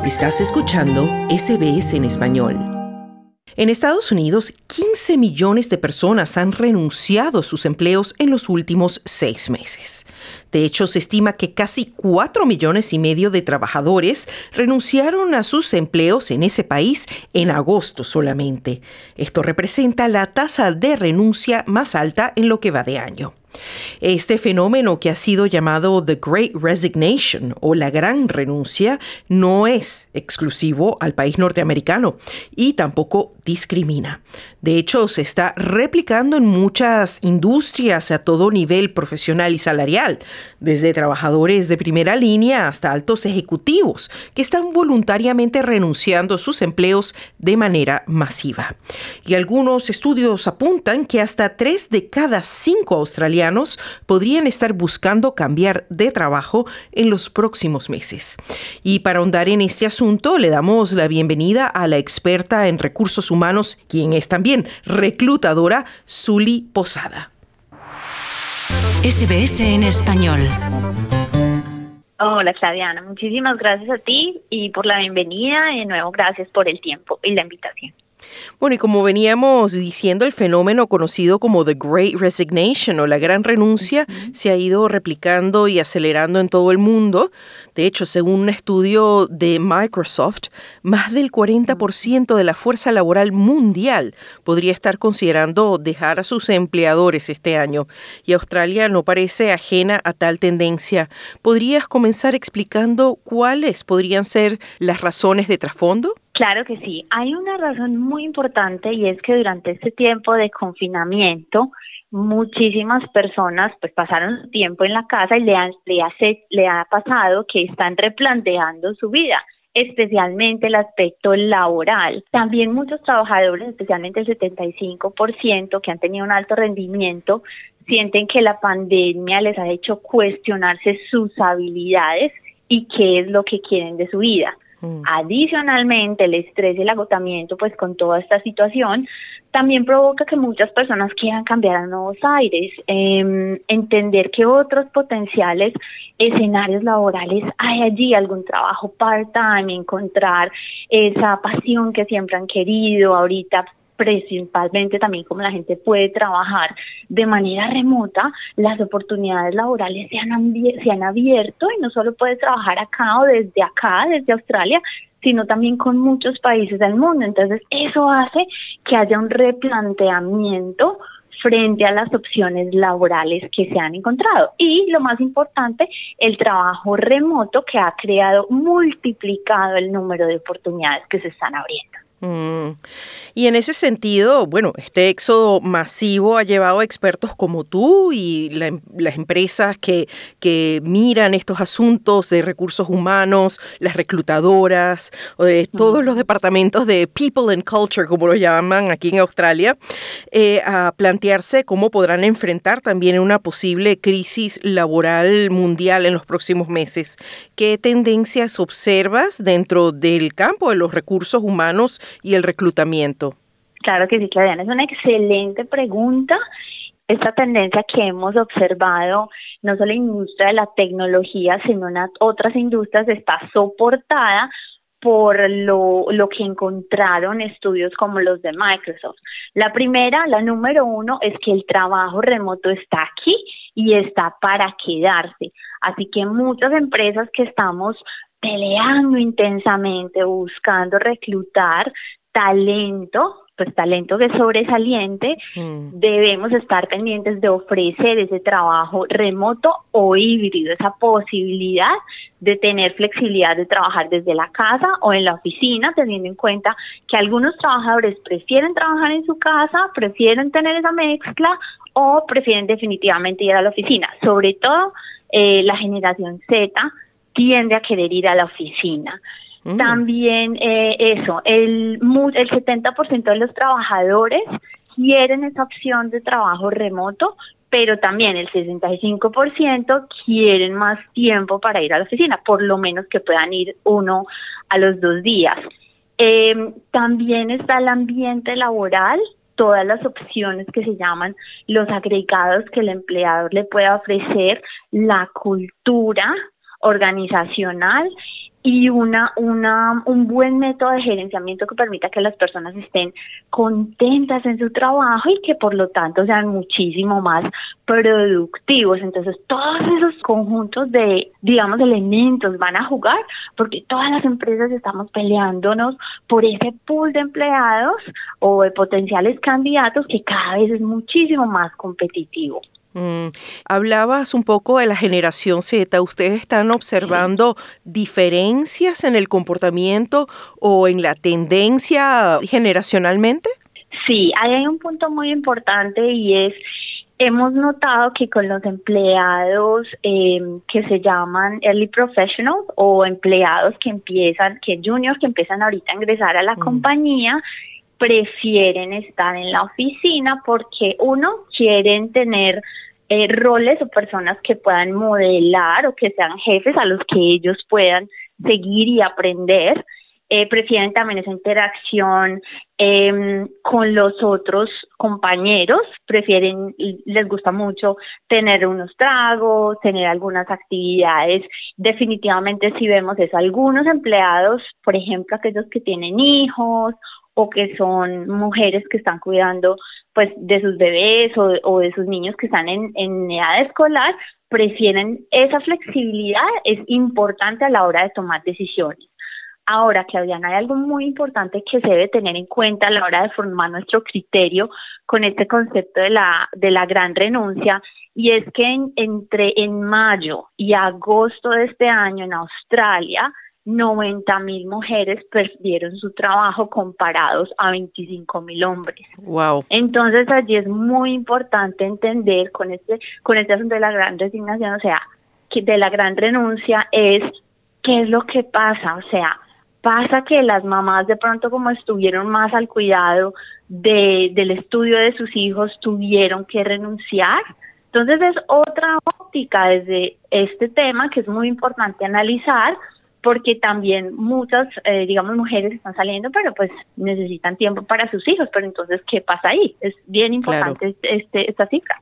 Estás escuchando SBS en español. En Estados Unidos, 15 millones de personas han renunciado a sus empleos en los últimos 6 meses. De hecho, se estima que casi 4,5 millones de trabajadores renunciaron a sus empleos en ese país en agosto solamente. Esto representa la tasa de renuncia más alta en lo que va de año. Este fenómeno, que ha sido llamado The Great Resignation o la Gran Renuncia, no es exclusivo al país norteamericano y tampoco discrimina. De hecho, se está replicando en muchas industrias a todo nivel profesional y salarial, desde trabajadores de primera línea hasta altos ejecutivos que están voluntariamente renunciando a sus empleos de manera masiva. Y algunos estudios apuntan que hasta 3 de cada 5 australianos podrían estar buscando cambiar de trabajo en los próximos meses. Y para ahondar en este asunto, le damos la bienvenida a la experta en recursos humanos, quien es también reclutadora, Zuli Posada. SBS en español. Hola, Claudiana, muchísimas gracias a ti y por la bienvenida. De nuevo, gracias por el tiempo y la invitación. Bueno, y como veníamos diciendo, el fenómeno conocido como The Great Resignation o la Gran Renuncia se ha ido replicando y acelerando en todo el mundo. De hecho, según un estudio de Microsoft, más del 40% de la fuerza laboral mundial podría estar considerando dejar a sus empleadores este año. Y Australia no parece ajena a tal tendencia. ¿Podrías comenzar explicando cuáles podrían ser las razones de trasfondo? Claro que sí. Hay una razón muy importante y es que durante este tiempo de confinamiento muchísimas personas pues pasaron su tiempo en la casa y le ha pasado que están replanteando su vida, especialmente el aspecto laboral. También muchos trabajadores, especialmente el 75% que han tenido un alto rendimiento, sienten que la pandemia les ha hecho cuestionarse sus habilidades y qué es lo que quieren de su vida. Adicionalmente, el estrés y el agotamiento, pues con toda esta situación, también provoca que muchas personas quieran cambiar a nuevos aires, entender que otros potenciales escenarios laborales hay allí, algún trabajo part-time, encontrar esa pasión que siempre han querido. Ahorita, principalmente también como la gente puede trabajar de manera remota, las oportunidades laborales se han abierto y no solo puedes trabajar acá, desde Australia, sino también con muchos países del mundo. Entonces eso hace que haya un replanteamiento frente a las opciones laborales que se han encontrado. Y lo más importante, el trabajo remoto, que ha multiplicado el número de oportunidades que se están abriendo. Y en ese sentido, bueno, este éxodo masivo ha llevado a expertos como tú y las empresas que miran estos asuntos de recursos humanos, las reclutadoras, todos los departamentos de People and Culture, como lo llaman aquí en Australia, a plantearse cómo podrán enfrentar también una posible crisis laboral mundial en los próximos meses. ¿Qué tendencias observas dentro del campo de los recursos humanos y el reclutamiento? Claro que sí, Claudiana, es una excelente pregunta. Esta tendencia que hemos observado, no solo en la industria de la tecnología, sino en otras industrias, está soportada por lo que encontraron estudios como los de Microsoft. La número 1, es que el trabajo remoto está aquí y está para quedarse. Así que muchas empresas que estamos peleando intensamente, buscando reclutar talento que es sobresaliente, debemos estar pendientes de ofrecer ese trabajo remoto o híbrido, esa posibilidad de tener flexibilidad de trabajar desde la casa o en la oficina, teniendo en cuenta que algunos trabajadores prefieren trabajar en su casa, prefieren tener esa mezcla o prefieren definitivamente ir a la oficina. Sobre todo la generación Z tiende a querer ir a la oficina. También el 70% de los trabajadores quieren esa opción de trabajo remoto, pero también el 65% quieren más tiempo para ir a la oficina, por lo menos que puedan ir uno a los 2 días. También está el ambiente laboral, todas las opciones que se llaman los agregados que el empleador le pueda ofrecer, la cultura organizacional y un buen método de gerenciamiento que permita que las personas estén contentas en su trabajo y que por lo tanto sean muchísimo más productivos. Entonces todos esos conjuntos de, digamos, elementos van a jugar, porque todas las empresas estamos peleándonos por ese pool de empleados o de potenciales candidatos que cada vez es muchísimo más competitivo. Hablabas un poco de la generación Z. ¿Ustedes están observando diferencias en el comportamiento o en la tendencia generacionalmente? Sí, ahí hay un punto muy importante y es, hemos notado que con los empleados que se llaman early professionals o empleados que juniors que empiezan ahorita a ingresar a la compañía, prefieren estar en la oficina porque quieren tener roles o personas que puedan modelar o que sean jefes a los que ellos puedan seguir y aprender. Prefieren también esa interacción con los otros compañeros, les gusta mucho tener unos tragos, tener algunas actividades. Definitivamente si vemos eso, algunos empleados, por ejemplo, aquellos que tienen hijos o que son mujeres que están cuidando pues de sus bebés o de sus niños que están en edad escolar, prefieren esa flexibilidad, es importante a la hora de tomar decisiones. Ahora, Claudiana, hay algo muy importante que se debe tener en cuenta a la hora de formar nuestro criterio con este concepto de la gran renuncia, y es que en mayo y agosto de este año en Australia, 90,000 mujeres perdieron su trabajo comparados a 25,000 hombres. Wow. Entonces allí es muy importante entender con este asunto de la gran resignación, o sea, que de la gran renuncia, es qué es lo que pasa. O sea, pasa que las mamás de pronto, como estuvieron más al cuidado del estudio de sus hijos, tuvieron que renunciar. Entonces es otra óptica desde este tema que es muy importante analizar, porque también muchas, mujeres están saliendo, pero pues necesitan tiempo para sus hijos. Pero entonces, ¿qué pasa ahí? Es bien importante esta cifra.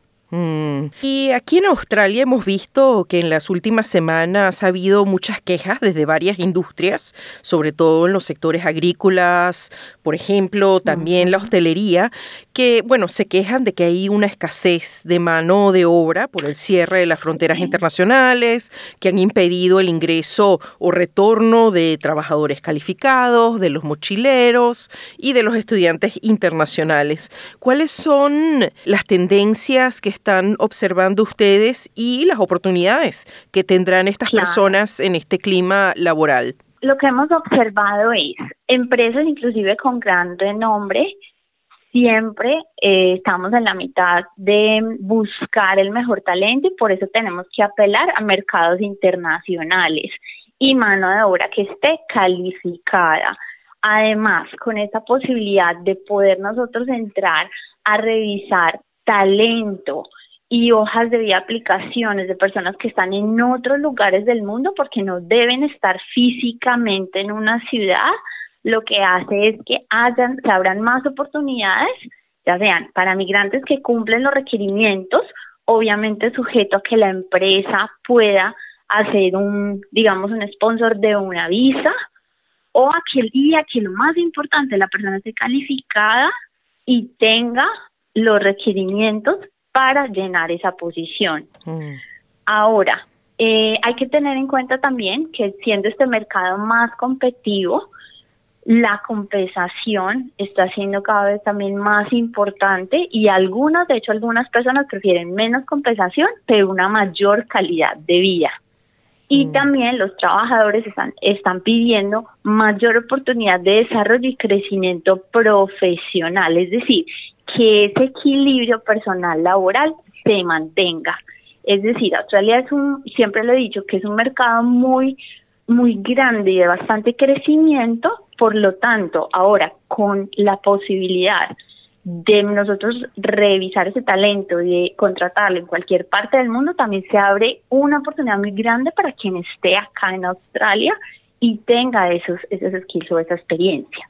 Y aquí en Australia hemos visto que en las últimas semanas ha habido muchas quejas desde varias industrias, sobre todo en los sectores agrícolas, por ejemplo, también la hostelería, que, se quejan de que hay una escasez de mano de obra por el cierre de las fronteras internacionales, que han impedido el ingreso o retorno de trabajadores calificados, de los mochileros y de los estudiantes internacionales. ¿Cuáles son las tendencias que están observando ustedes y las oportunidades que tendrán estas personas en este clima laboral? Lo que hemos observado es empresas inclusive con gran renombre, siempre estamos en la mitad de buscar el mejor talento, y por eso tenemos que apelar a mercados internacionales y mano de obra que esté calificada. Además, con esta posibilidad de poder nosotros entrar a revisar talento y hojas de vida, aplicaciones de personas que están en otros lugares del mundo, porque no deben estar físicamente en una ciudad, lo que hace es que se abran más oportunidades, ya sean para migrantes que cumplen los requerimientos, obviamente sujeto a que la empresa pueda hacer un sponsor de una visa, o que lo más importante, la persona esté calificada y tenga los requerimientos para llenar esa posición. Ahora, hay que tener en cuenta también que siendo este mercado más competitivo, la compensación está siendo cada vez también más importante, y algunas personas prefieren menos compensación, pero una mayor calidad de vida. Y también los trabajadores están pidiendo mayor oportunidad de desarrollo y crecimiento profesional, es decir, que ese equilibrio personal laboral se mantenga. Es decir, Australia siempre lo he dicho, que es un mercado muy, muy grande y de bastante crecimiento. Por lo tanto, ahora con la posibilidad de nosotros revisar ese talento y de contratarlo en cualquier parte del mundo, también se abre una oportunidad muy grande para quien esté acá en Australia y tenga esos skills o esa experiencia.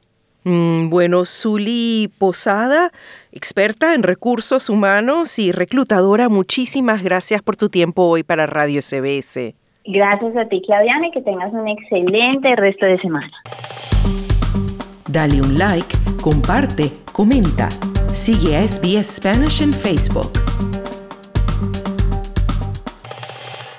Zuli Posada, experta en recursos humanos y reclutadora, muchísimas gracias por tu tiempo hoy para Radio SBS. Gracias a ti, Claudiana, y que tengas un excelente resto de semana. Dale un like, comparte, comenta. Sigue a SBS Spanish en Facebook.